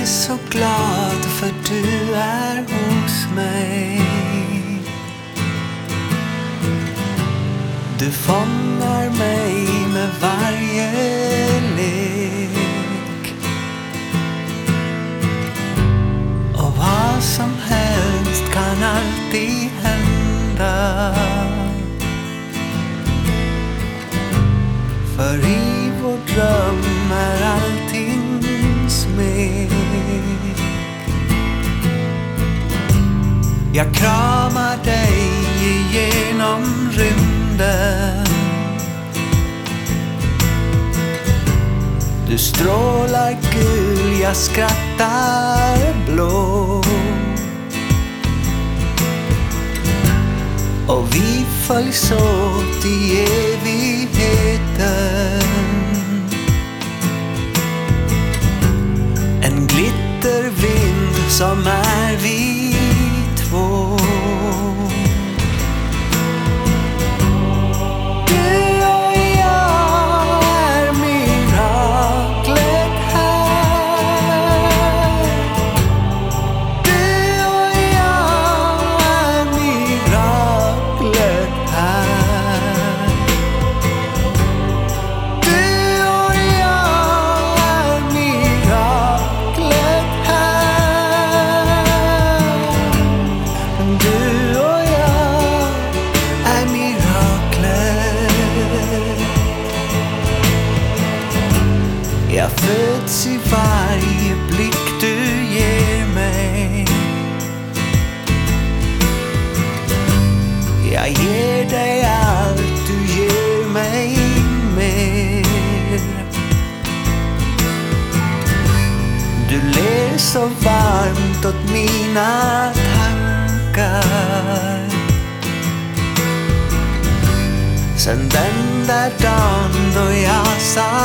så glad för du är hos mig. Du fångar mig med varje lek. Och vad som helst kan alltid hända. För i vår dröm är allting smek. Jag kramar dig igenom rymden. Du strålar gul, jag skrattar blå. Och vi följs åt i evigheten. En glittervind som är vi två. Jag föds i varje blick du ger mig. Jag ger dig allt, du ger mig mer. Du ler så varmt åt mina tankar. Sen den där dagen då jag sa